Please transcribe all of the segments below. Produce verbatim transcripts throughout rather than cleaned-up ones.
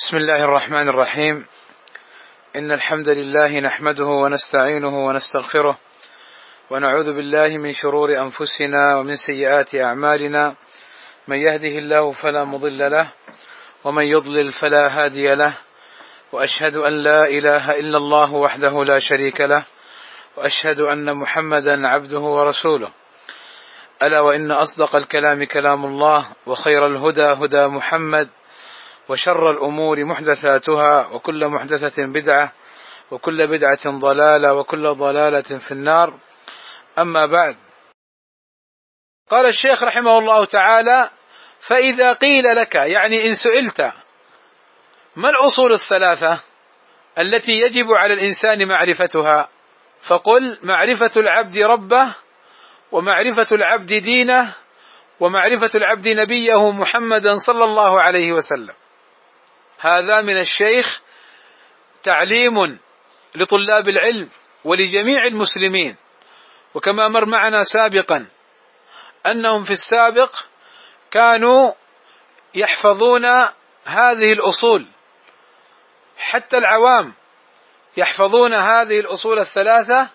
بسم الله الرحمن الرحيم. إن الحمد لله نحمده ونستعينه ونستغفره ونعوذ بالله من شرور أنفسنا ومن سيئات أعمالنا، من يهده الله فلا مضل له ومن يضلل فلا هادي له، وأشهد أن لا إله إلا الله وحده لا شريك له، وأشهد أن محمدا عبده ورسوله. ألا وإن أصدق الكلام كلام الله، وخير الهدى هدى محمد، وشر الأمور محدثاتها، وكل محدثة بدعة، وكل بدعة ضلالة، وكل ضلالة في النار. أما بعد، قال الشيخ رحمه الله تعالى: فإذا قيل لك، يعني إن سئلت، ما الأصول الثلاثة التي يجب على الإنسان معرفتها؟ فقل: معرفة العبد ربه، ومعرفة العبد دينه، ومعرفة العبد نبيه محمدا صلى الله عليه وسلم. هذا من الشيخ تعليم لطلاب العلم ولجميع المسلمين. وكما مر معنا سابقا أنهم في السابق كانوا يحفظون هذه الأصول، حتى العوام يحفظون هذه الأصول الثلاثة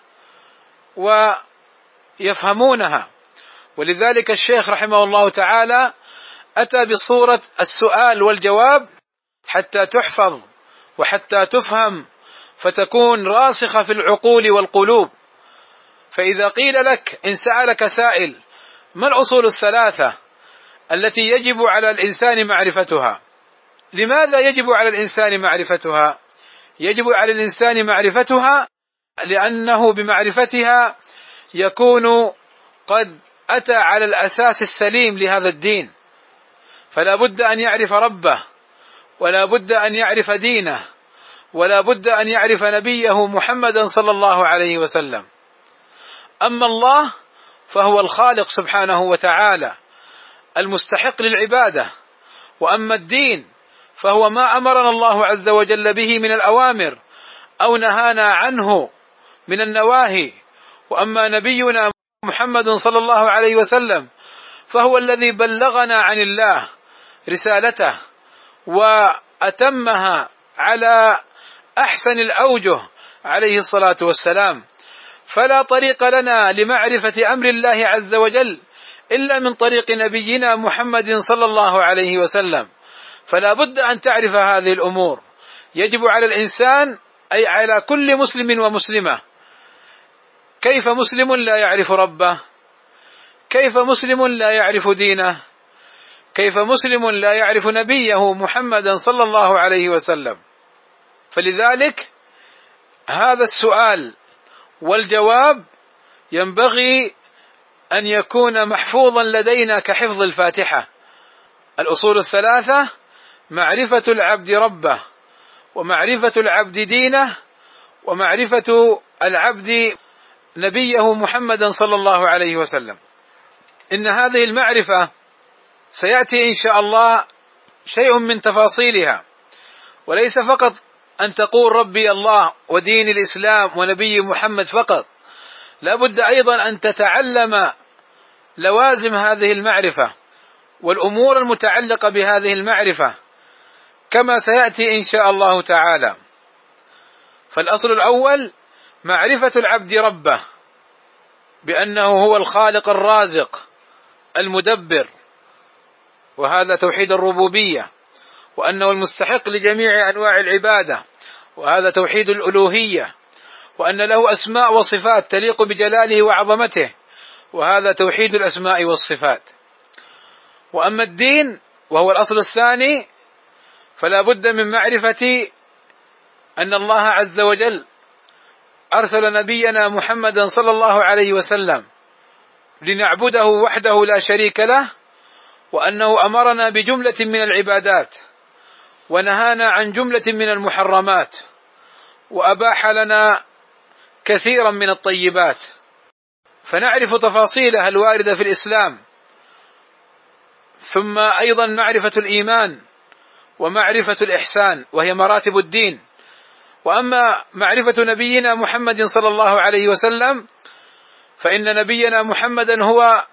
ويفهمونها. ولذلك الشيخ رحمه الله تعالى أتى بصورة السؤال والجواب حتى تحفظ وحتى تفهم، فتكون راسخة في العقول والقلوب. فإذا قيل لك، إن سألك سائل: ما الأصول الثلاثة التي يجب على الإنسان معرفتها؟ لماذا يجب على الإنسان معرفتها؟ يجب على الإنسان معرفتها لأنه بمعرفتها يكون قد أتى على الأساس السليم لهذا الدين، فلا بد أن يعرف ربه، ولا بد أن يعرف دينه، ولا بد أن يعرف نبيه محمدا صلى الله عليه وسلم. أما الله فهو الخالق سبحانه وتعالى المستحق للعبادة، وأما الدين فهو ما أمرنا الله عز وجل به من الأوامر أو نهانا عنه من النواهي. وأما نبينا محمد صلى الله عليه وسلم فهو الذي بلغنا عن الله رسالته وأتمها على أحسن الأوجه عليه الصلاة والسلام. فلا طريق لنا لمعرفة أمر الله عز وجل إلا من طريق نبينا محمد صلى الله عليه وسلم. فلا بد أن تعرف هذه الأمور. يجب على الإنسان، أي على كل مسلم ومسلمة. كيف مسلم لا يعرف ربه؟ كيف مسلم لا يعرف دينه؟ كيف مسلم لا يعرف نبيه محمدا صلى الله عليه وسلم؟ فلذلك هذا السؤال والجواب ينبغي أن يكون محفوظا لدينا كحفظ الفاتحة. الأصول الثلاثة: معرفة العبد ربه، ومعرفة العبد دينه، ومعرفة العبد نبيه محمدا صلى الله عليه وسلم. إن هذه المعرفة سيأتي إن شاء الله شيء من تفاصيلها، وليس فقط أن تقول ربي الله ودين الإسلام ونبي محمد فقط، لا بد أيضا أن تتعلم لوازم هذه المعرفة والأمور المتعلقة بهذه المعرفة كما سيأتي إن شاء الله تعالى. فالأصل الأول: معرفة العبد ربه، بأنه هو الخالق الرازق المدبر، وهذا توحيد الربوبية، وأنه المستحق لجميع أنواع العبادة، وهذا توحيد الألوهية، وأن له أسماء وصفات تليق بجلاله وعظمته، وهذا توحيد الأسماء والصفات. وأما الدين وهو الأصل الثاني، فلا بد من معرفة أن الله عز وجل أرسل نبينا محمدا صلى الله عليه وسلم لنعبده وحده لا شريك له، وأنه أمرنا بجملة من العبادات ونهانا عن جملة من المحرمات، وأباح لنا كثيرا من الطيبات، فنعرف تفاصيلها الواردة في الإسلام. ثم أيضا معرفة الإيمان ومعرفة الإحسان، وهي مراتب الدين. وأما معرفة نبينا محمد صلى الله عليه وسلم، فإن نبينا محمدا هو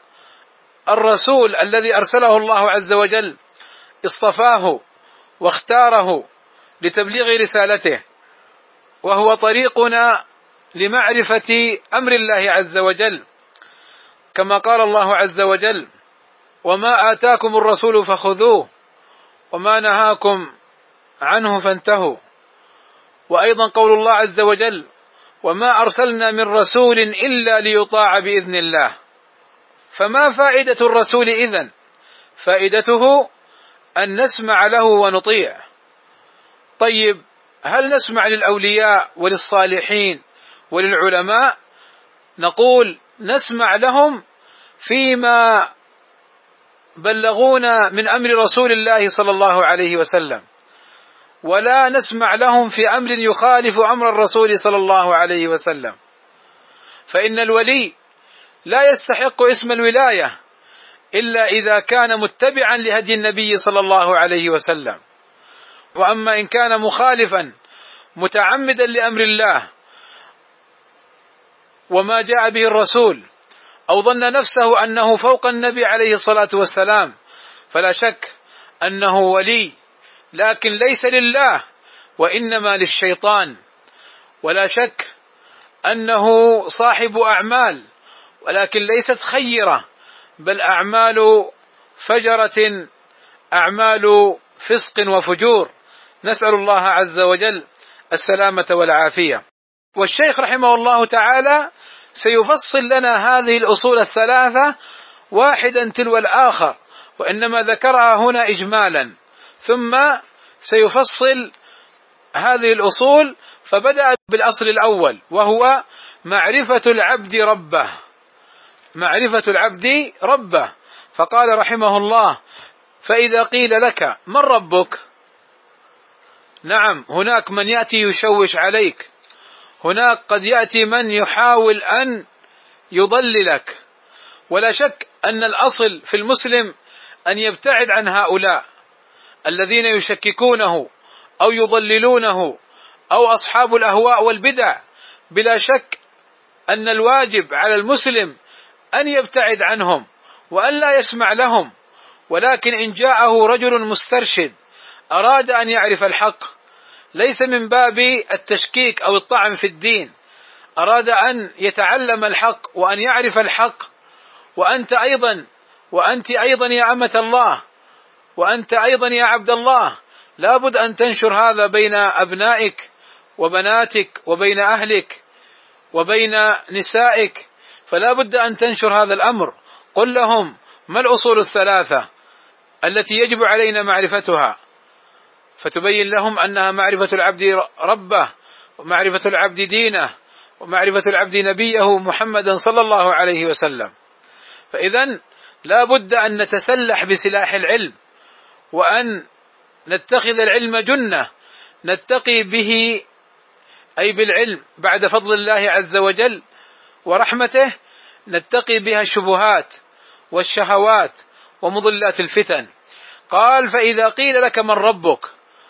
الرسول الذي أرسله الله عز وجل، اصطفاه واختاره لتبليغ رسالته، وهو طريقنا لمعرفة أمر الله عز وجل، كما قال الله عز وجل: وما آتاكم الرسول فخذوه وما نهاكم عنه فانتهوا. وأيضا قول الله عز وجل: وما أرسلنا من رسول إلا ليطاع بإذن الله. فما فائدة الرسول إذن؟ فائدته أن نسمع له ونطيع. طيب، هل نسمع للأولياء وللصالحين وللعلماء؟ نقول نسمع لهم فيما بلغونا من أمر رسول الله صلى الله عليه وسلم، ولا نسمع لهم في أمر يخالف أمر الرسول صلى الله عليه وسلم. فإن الولي لا يستحق اسم الولاية إلا إذا كان متبعا لهدي النبي صلى الله عليه وسلم. وأما إن كان مخالفا متعمدا لأمر الله وما جاء به الرسول، أو ظن نفسه أنه فوق النبي عليه الصلاة والسلام، فلا شك أنه ولي، لكن ليس لله وإنما للشيطان. ولا شك أنه صاحب أعمال، ولكن ليست خيرة، بل أعمال فجرة، أعمال فسق وفجور، نسأل الله عز وجل السلامة والعافية. والشيخ رحمه الله تعالى سيفصل لنا هذه الأصول الثلاثة واحدا تلو الآخر، وإنما ذكرها هنا إجمالا، ثم سيفصل هذه الأصول. فبدأ بالأصل الأول، وهو معرفة العبد ربه. معرفة العبد ربه، فقال رحمه الله: فإذا قيل لك من ربك؟ نعم، هناك من يأتي يشوش عليك، هناك قد يأتي من يحاول أن يضللك، ولا شك أن الأصل في المسلم أن يبتعد عن هؤلاء الذين يشككونه أو يضللونه أو أصحاب الأهواء والبدع. بلا شك أن الواجب على المسلم أن يبتعد عنهم وأن لا يسمع لهم. ولكن إن جاءه رجل مسترشد أراد أن يعرف الحق، ليس من باب التشكيك أو الطعن في الدين، أراد أن يتعلم الحق وأن يعرف الحق، وأنت أيضا وأنت أيضا يا أمة الله، وأنت أيضا يا عبد الله، لابد أن تنشر هذا بين أبنائك وبناتك وبين أهلك وبين نسائك، فلا بد أن تنشر هذا الأمر. قل لهم ما الأصول الثلاثة التي يجب علينا معرفتها، فتبين لهم أنها معرفة العبد ربه، ومعرفة العبد دينه، ومعرفة العبد نبيه محمدا صلى الله عليه وسلم. فإذن لا بد أن نتسلح بسلاح العلم، وأن نتخذ العلم جنة نتقي به، أي بالعلم بعد فضل الله عز وجل ورحمته نتقي بها الشبهات والشهوات ومضلات الفتن. قال: فإذا قيل لك من ربك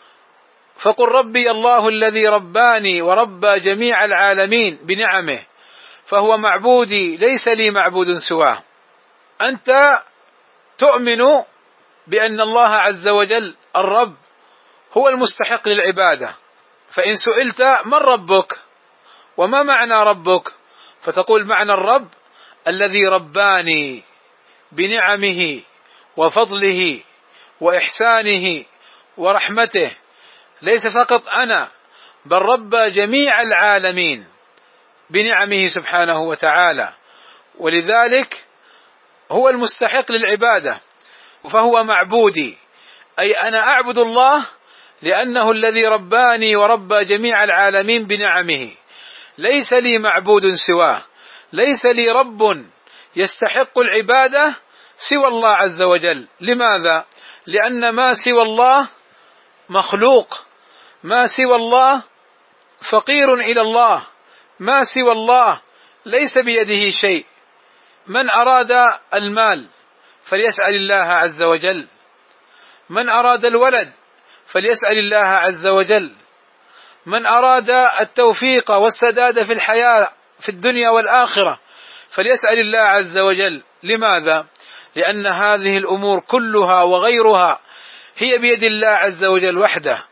فقل ربي الله الذي رباني وربى جميع العالمين بنعمه، فهو معبودي ليس لي معبود سواه. أنت تؤمن بأن الله عز وجل الرب هو المستحق للعبادة، فإن سئلت من ربك وما معنى ربك، فتقول معنى الرب الذي رباني بنعمه وفضله وإحسانه ورحمته، ليس فقط أنا، بل ربى جميع العالمين بنعمه سبحانه وتعالى، ولذلك هو المستحق للعبادة، فهو معبودي، أي أنا أعبد الله لأنه الذي رباني وربى جميع العالمين بنعمه، ليس لي معبود سواه، ليس لي رب يستحق العبادة سوى الله عز وجل. لماذا؟ لأن ما سوى الله مخلوق، ما سوى الله فقير إلى الله، ما سوى الله ليس بيده شيء. من أراد المال فليسأل الله عز وجل، من أراد الولد فليسأل الله عز وجل، من أراد التوفيق والسداد في الحياة في الدنيا والآخرة فليسأل الله عز وجل. لماذا؟ لأن هذه الأمور كلها وغيرها هي بيد الله عز وجل وحده،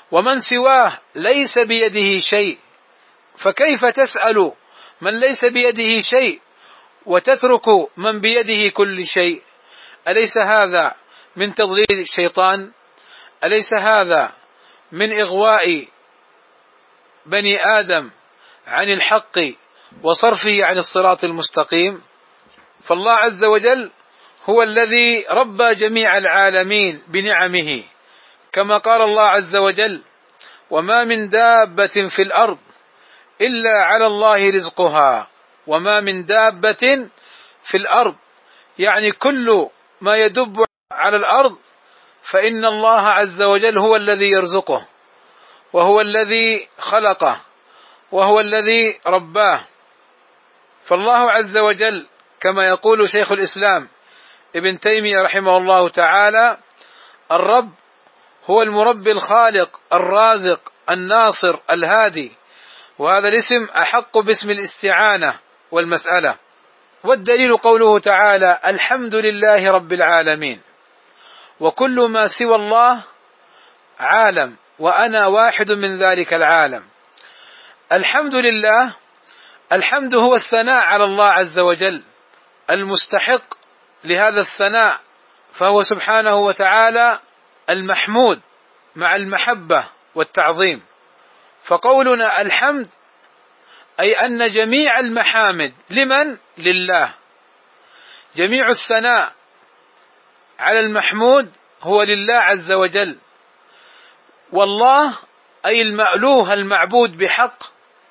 ومن سواه ليس بيده شيء، فكيف تسأل من ليس بيده شيء وتترك من بيده كل شيء؟ أليس هذا من تضليل الشيطان؟ أليس هذا من إغواء بني آدم عن الحق وصرفه عن الصراط المستقيم؟ فالله عز وجل هو الذي ربى جميع العالمين بنعمه، كما قال الله عز وجل: وما من دابة في الأرض إلا على الله رزقها. وما من دابة في الأرض يعني كل ما يدب على الأرض فإن الله عز وجل هو الذي يرزقه، وهو الذي خلقه، وهو الذي رباه. فالله عز وجل كما يقول شيخ الإسلام ابن تيمية رحمه الله تعالى: الرب هو المربي الخالق الرازق الناصر الهادي، وهذا الاسم أحق باسم الاستعانة والمسألة. والدليل قوله تعالى: الحمد لله رب العالمين. وكل ما سوى الله عالم، وأنا واحد من ذلك العالم. الحمد لله، الحمد هو الثناء على الله عز وجل المستحق لهذا الثناء، فهو سبحانه وتعالى المحمود مع المحبة والتعظيم. فقولنا الحمد أي أن جميع المحامد لمن؟ لله. جميع الثناء على المحمود هو لله عز وجل. والله أي المألوه المعبود بحق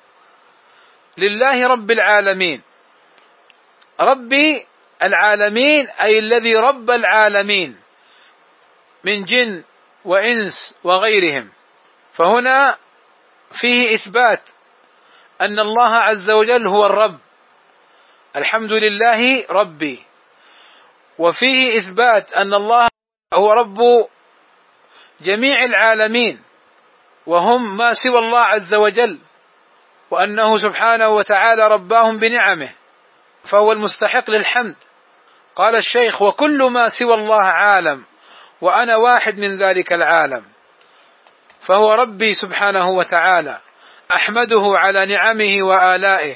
لله رب العالمين. ربي العالمين أي الذي رب العالمين من جن وإنس وغيرهم. فهنا فيه إثبات أن الله عز وجل هو الرب، الحمد لله ربي، وفيه إثبات أن الله هو رب جميع العالمين وهم ما سوى الله عز وجل، وأنه سبحانه وتعالى رباهم بنعمه، فهو المستحق للحمد. قال الشيخ: وكل ما سوى الله عالم، وأنا واحد من ذلك العالم. فهو ربي سبحانه وتعالى، أحمده على نعمه وآلائه،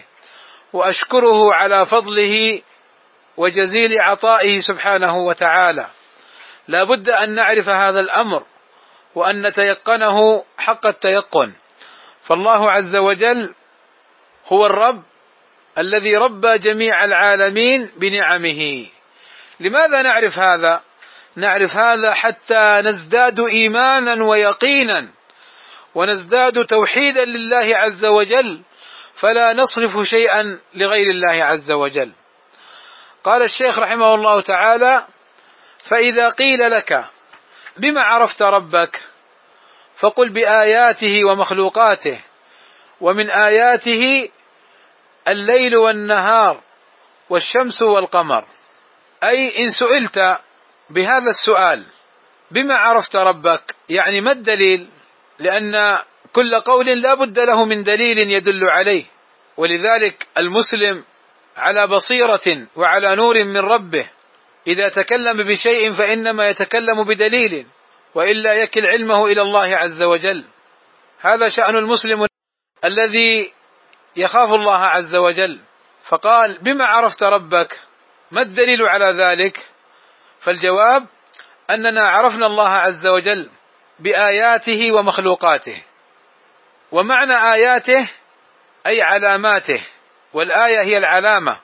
وأشكره على فضله وجزيل عطائه سبحانه وتعالى. لا بد أن نعرف هذا الأمر وأن نتيقنه حق التيقن. فالله عز وجل هو الرب الذي ربى جميع العالمين بنعمه. لماذا نعرف هذا؟ نعرف هذا حتى نزداد إيمانا ويقينا، ونزداد توحيدا لله عز وجل، فلا نصرف شيئا لغير الله عز وجل. قال الشيخ رحمه الله تعالى: فإذا قيل لك بما عرفت ربك فقل بآياته ومخلوقاته، ومن آياته الليل والنهار والشمس والقمر. أي إن سئلت بهذا السؤال بما عرفت ربك، يعني ما الدليل؟ لأن كل قول لا بد له من دليل يدل عليه، ولذلك المسلم على بصيرة وعلى نور من ربه، إذا تكلم بشيء فإنما يتكلم بدليل، وإلا يكل علمه إلى الله عز وجل. هذا شأن المسلم الذي يخاف الله عز وجل. فقال: بما عرفت ربك، ما الدليل على ذلك؟ فالجواب أننا عرفنا الله عز وجل بآياته ومخلوقاته. ومعنى آياته أي علاماته، والآية هي العلامة.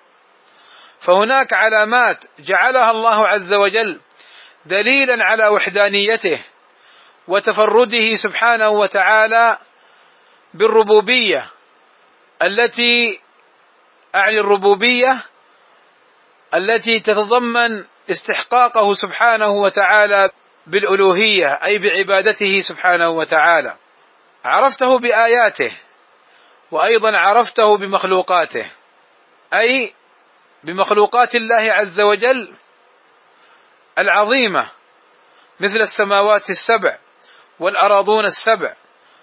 فهناك علامات جعلها الله عز وجل دليلا على وحدانيته وتفرده سبحانه وتعالى بالربوبية، التي أعني الربوبية التي تتضمن استحقاقه سبحانه وتعالى بالألوهية، أي بعبادته سبحانه وتعالى. عرفته بآياته، وأيضا عرفته بمخلوقاته، أي بمخلوقات الله عز وجل العظيمة، مثل السماوات السبع والأراضون السبع.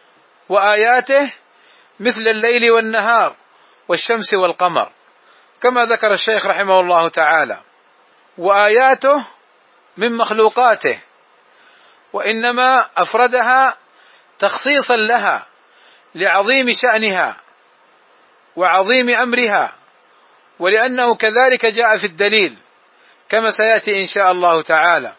وآياته مثل الليل والنهار والشمس والقمر، كما ذكر الشيخ رحمه الله تعالى. وآياته من مخلوقاته، وإنما أفردها تخصيصا لها لعظيم شأنها وعظيم أمرها، ولأنه كذلك جاء في الدليل كما سيأتي إن شاء الله تعالى.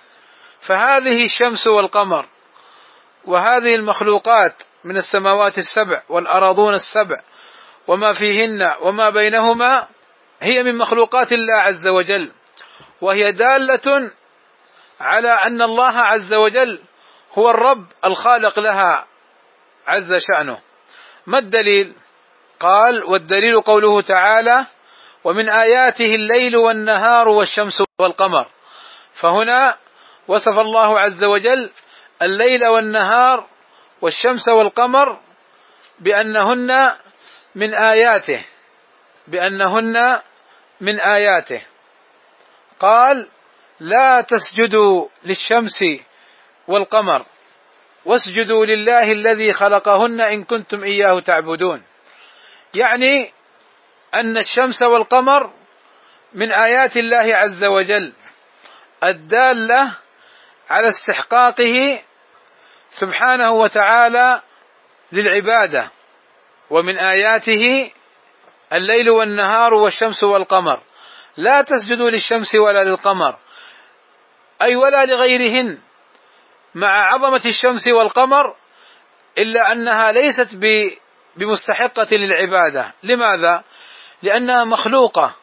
فهذه الشمس والقمر وهذه المخلوقات من السماوات السبع والأراضون السبع وما فيهن وما بينهما هي من مخلوقات الله عز وجل، وهي دالة على أن الله عز وجل هو الرب الخالق لها عز شأنه. ما الدليل؟ قال: والدليل قوله تعالى: ومن آياته الليل والنهار والشمس والقمر. فهنا وصف الله عز وجل الليل والنهار والشمس والقمر بأنهن من آياته بأنهن من آياته قال: لا تسجدوا للشمس والقمر واسجدوا لله الذي خلقهن إن كنتم إياه تعبدون. يعني أن الشمس والقمر من آيات الله عز وجل الدالة على استحقاقه سبحانه وتعالى للعبادة. ومن آياته الليل والنهار والشمس والقمر، لا تسجدوا للشمس ولا للقمر، أي ولا لغيرهن، مع عظمة الشمس والقمر، إلا أنها ليست بمستحقة للعبادة. لماذا؟ لأنها مخلوقة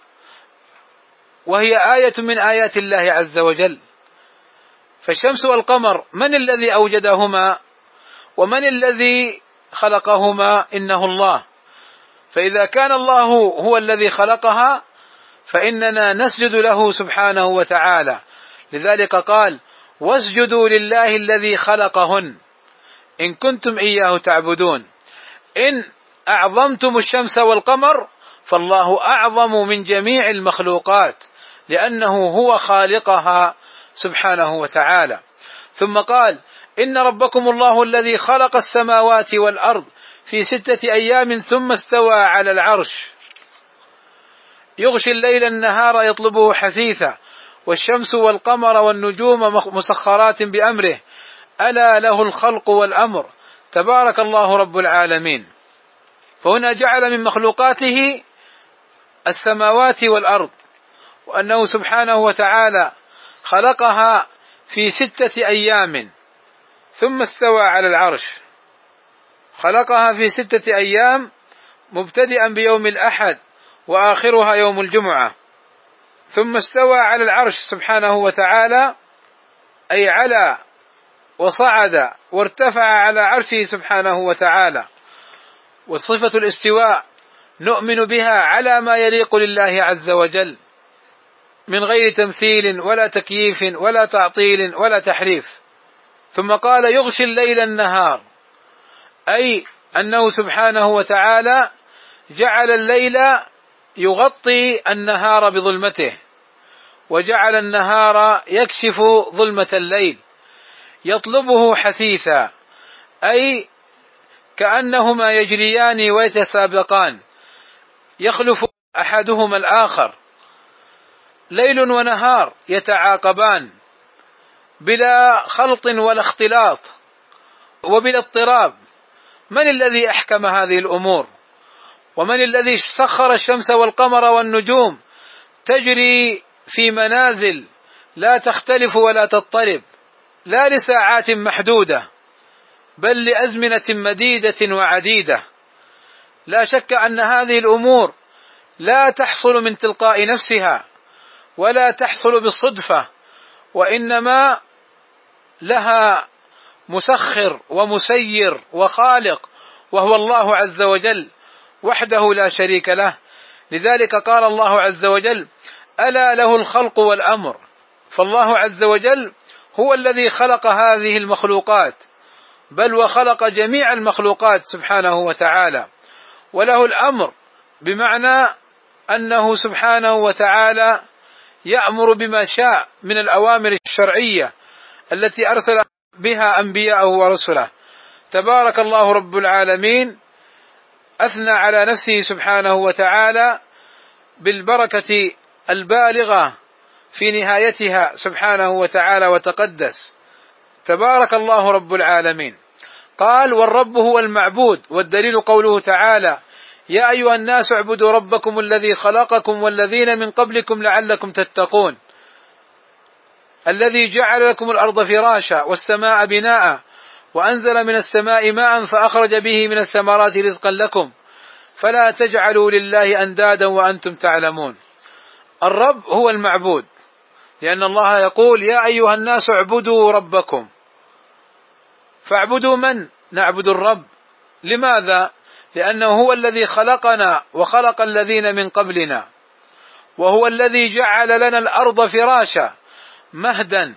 وهي آية من آيات الله عز وجل. فالشمس والقمر من الذي أوجدهما ومن الذي خلقهما؟ إنه الله. فإذا كان الله هو الذي خلقها فإننا نسجد له سبحانه وتعالى. لذلك قال: واسجدوا لله الذي خلقهن إن كنتم إياه تعبدون. إن أعظمتم الشمس والقمر فالله أعظم من جميع المخلوقات، لأنه هو خالقها سبحانه وتعالى. ثم قال: إن ربكم الله الذي خلق السماوات والأرض في ستة أيام ثم استوى على العرش يغشي الليل النهار يطلبه حثيثا والشمس والقمر والنجوم مسخرات بأمره ألا له الخلق والأمر تبارك الله رب العالمين. فهنا جعل من مخلوقاته السماوات والأرض، وأنه سبحانه وتعالى خلقها في ستة أيام ثم استوى على العرش. خلقها في ستة أيام مبتدئا بيوم الأحد وآخرها يوم الجمعة، ثم استوى على العرش سبحانه وتعالى، أي على وصعد وارتفع على عرشه سبحانه وتعالى. وصفة الاستواء نؤمن بها على ما يليق لله عز وجل من غير تمثيل ولا تكييف ولا تعطيل ولا تحريف. ثم قال: يغشي الليل النهار، أي أنه سبحانه وتعالى جعل الليل يغطي النهار بظلمته، وجعل النهار يكشف ظلمة الليل يطلبه حثيثا، أي كأنهما يجريان ويتسابقان يخلف أحدهما الآخر، ليل ونهار يتعاقبان بلا خلط ولا اختلاط وبلا اضطراب. من الذي أحكم هذه الأمور؟ ومن الذي سخر الشمس والقمر والنجوم تجري في منازل لا تختلف ولا تضطرب، لا لساعات محدودة بل لأزمنة مديدة وعديدة؟ لا شك أن هذه الأمور لا تحصل من تلقاء نفسها ولا تحصل بالصدفة، وإنما لها مسخر ومسير وخالق، وهو الله عز وجل وحده لا شريك له. لذلك قال الله عز وجل: ألا له الخلق والأمر. فالله عز وجل هو الذي خلق هذه المخلوقات، بل وخلق جميع المخلوقات سبحانه وتعالى، وله الأمر بمعنى أنه سبحانه وتعالى يأمر بما شاء من الأوامر الشرعية التي أرسل بها أنبياءه ورسله. تبارك الله رب العالمين أثنى على نفسه سبحانه وتعالى بالبركة البالغة في نهايتها سبحانه وتعالى وتقدس. تبارك الله رب العالمين. قال والرب هو المعبود، والدليل قوله تعالى يا أيها الناس اعبدوا ربكم الذي خلقكم والذين من قبلكم لعلكم تتقون، الذي جعل لكم الأرض فراشا والسماء بناء وأنزل من السماء ماء فأخرج به من الثمرات رزقا لكم فلا تجعلوا لله أندادا وأنتم تعلمون. الرب هو المعبود، لأن الله يقول يا أيها الناس اعبدوا ربكم، فاعبدوا من؟ نعبد الرب. لماذا؟ لأنه هو الذي خلقنا وخلق الذين من قبلنا، وهو الذي جعل لنا الأرض فراشا مهدا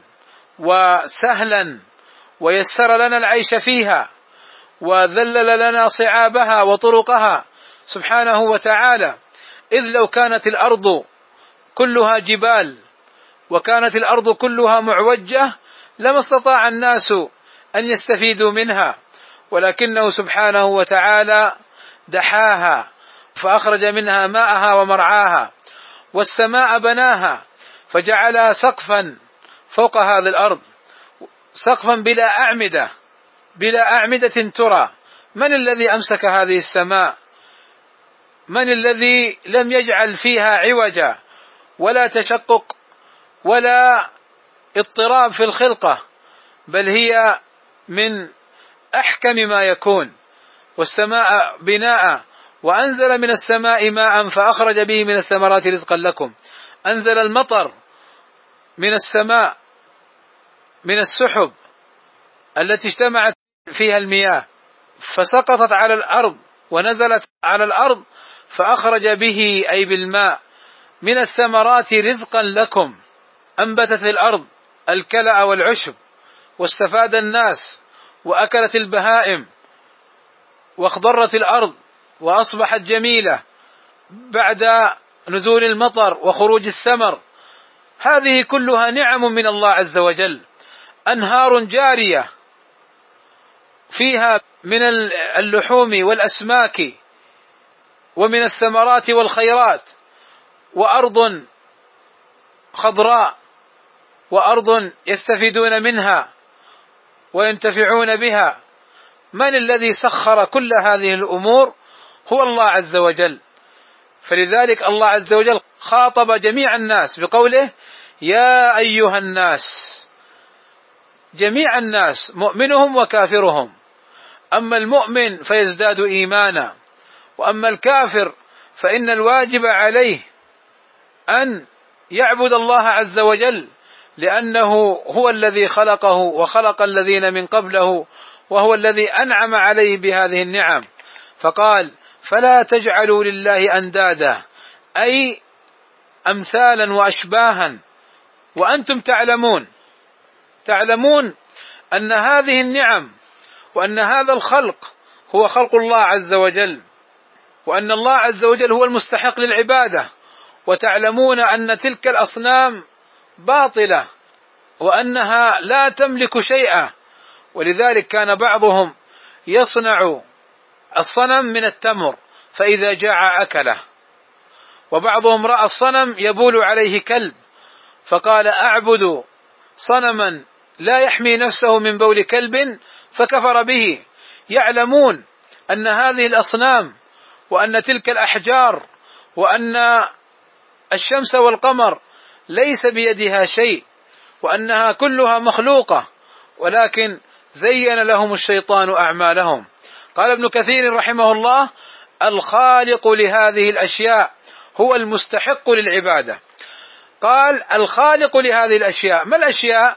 وسهلا، ويسر لنا العيش فيها، وذلل لنا صعابها وطرقها سبحانه وتعالى. إذ لو كانت الأرض كلها جبال وكانت الأرض كلها معوجة لما استطاع الناس أن يستفيدوا منها، ولكنه سبحانه وتعالى دحاها فأخرج منها ماءها ومرعاها، والسماء بناها فجعلها سقفا فوق هذه الأرض، سقفا بلا أعمدة بلا أعمدة ترى. من الذي أمسك هذه السماء؟ من الذي لم يجعل فيها عوجا ولا تشقق ولا اضطراب في الخلقة، بل هي من أحكم ما يكون. والسماء بناء وأنزل من السماء ماء فأخرج به من الثمرات رزقا لكم. أنزل المطر من السماء من السحب التي اجتمعت فيها المياه فسقطت على الأرض ونزلت على الأرض فأخرج به أي بالماء من الثمرات رزقا لكم. أنبتت الأرض الكلأ والعشب واستفاد الناس وأكلت البهائم واخضرت الأرض وأصبحت جميلة بعد نزول المطر وخروج الثمر. هذه كلها نعم من الله عز وجل، أنهار جارية فيها من اللحوم والأسماك ومن الثمرات والخيرات، وأرض خضراء وأرض يستفيدون منها وينتفعون بها. من الذي سخر كل هذه الأمور؟ هو الله عز وجل. فلذلك الله عز وجل خاطب جميع الناس بقوله يا أيها الناس، جميع الناس مؤمنهم وكافرهم. أما المؤمن فيزداد إيمانا، وأما الكافر فإن الواجب عليه أن يعبد الله عز وجل، لأنه هو الذي خلقه وخلق الذين من قبله، وهو الذي أنعم عليه بهذه النعم. فقال فلا تجعلوا لله أندادا، أي أمثالا وأشباها، وأنتم تعلمون تعلمون أن هذه النعم وأن هذا الخلق هو خلق الله عز وجل، وأن الله عز وجل هو المستحق للعبادة، وتعلمون أن تلك الأصنام باطلة وأنها لا تملك شيئا. ولذلك كان بعضهم يصنع الصنم من التمر فإذا جاع أكله، وبعضهم رأى الصنم يبول عليه كلب فقال أعبد صنما لا يحمي نفسه من بول كلب فكفر به. يعلمون أن هذه الأصنام وأن تلك الأحجار وأن الشمس والقمر ليس بيدها شيء، وأنها كلها مخلوقة، ولكن زين لهم الشيطان أعمالهم. قال ابن كثير رحمه الله الخالق لهذه الأشياء هو المستحق للعبادة. قال الخالق لهذه الأشياء، ما الأشياء؟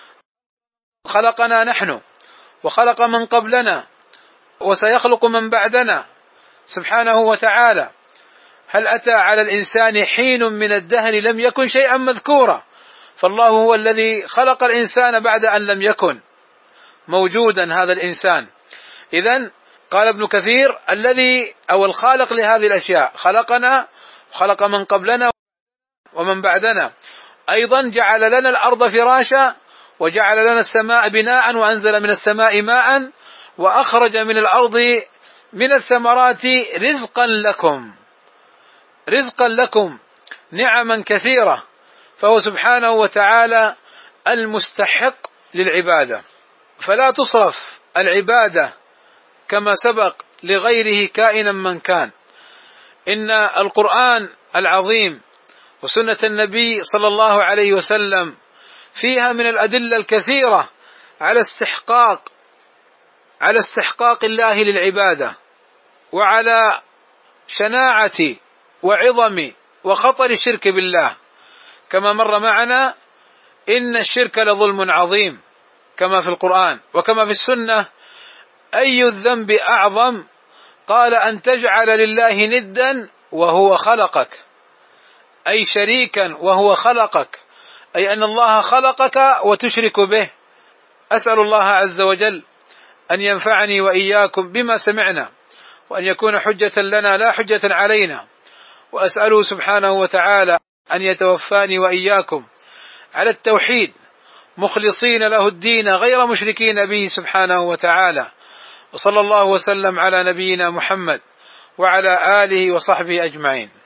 خلقنا نحن وخلق من قبلنا وسيخلق من بعدنا سبحانه وتعالى. هل أتى على الإنسان حين من الدهر لم يكن شيئا مذكورا؟ فالله هو الذي خلق الإنسان بعد أن لم يكن موجودا هذا الإنسان. إذن قال ابن كثير الذي أو الخالق لهذه الأشياء خلقنا وخلق من قبلنا ومن بعدنا. أيضا جعل لنا الأرض فراشا وجعل لنا السماء بناء وأنزل من السماء ماء وأخرج من الأرض من الثمرات رزقا لكم، رزقا لكم نعما كثيرة. فهو سبحانه وتعالى المستحق للعبادة، فلا تصرف العبادة كما سبق لغيره كائنا من كان. إن القرآن العظيم وسنة النبي صلى الله عليه وسلم فيها من الأدلة الكثيرة على استحقاق على استحقاق الله للعبادة، وعلى شناعة وعظم وخطر الشرك بالله، كما مر معنا إن الشرك لظلم عظيم كما في القرآن وكما في السنة. أي الذنب أعظم؟ قال أن تجعل لله ندا وهو خلقك، أي شريكا وهو خلقك، أي أن الله خلقك وتشرك به. أسأل الله عز وجل أن ينفعني وإياكم بما سمعنا، وأن يكون حجة لنا لا حجة علينا، وأسأله سبحانه وتعالى أن يتوفاني وإياكم على التوحيد مخلصين له الدين غير مشركين به سبحانه وتعالى. وصلى الله وسلم على نبينا محمد وعلى آله وصحبه أجمعين.